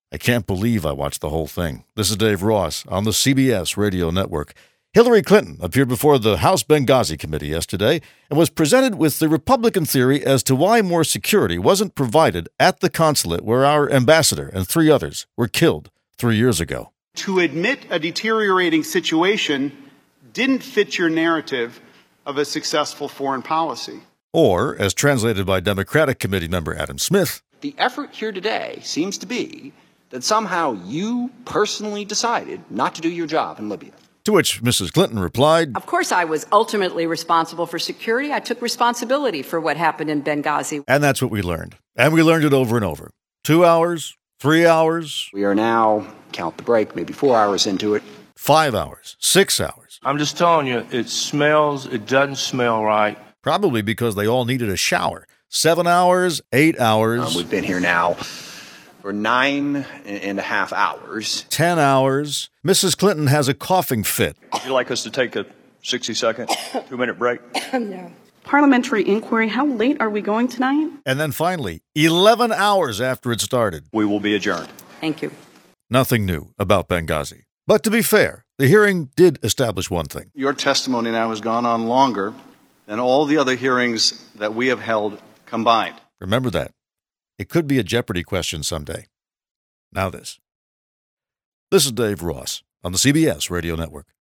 I can't believe I watched the whole thing. This is Dave Ross on the CBS Radio Network. Hillary Clinton appeared before the House Benghazi Committee yesterday and was presented with the Republican theory as to why more security wasn't provided at the consulate where our ambassador and 3 others were killed 3 years ago. To admit a deteriorating situation didn't fit your narrative of a successful foreign policy. Or, as translated by Democratic Committee member Adam Smith, the effort here today seems to be that somehow you personally decided not to do your job in Libya. To which Mrs. Clinton replied, "Of course I was ultimately responsible for security. I took responsibility for what happened in Benghazi." And that's what we learned. And we learned it over and over. 2 hours, 3 hours. We are now, count the break, maybe 4 hours into it. 5 hours, 6 hours. I'm just telling you, it doesn't smell right. Probably because they all needed a shower. 7 hours, 8 hours. We've been here now for 9.5 hours. 10 hours. Mrs. Clinton has a coughing fit. Would you like us to take a 60-second, 2-minute break? No. Parliamentary inquiry, how late are we going tonight? And then finally, 11 hours after it started, We will be adjourned. Thank you. nothing new about Benghazi. But to be fair, the hearing did establish one thing. Your testimony now has gone on longer than all the other hearings that we have held combined. Remember that. It could be a Jeopardy question someday. Now this. This is Dave Ross on the CBS Radio Network.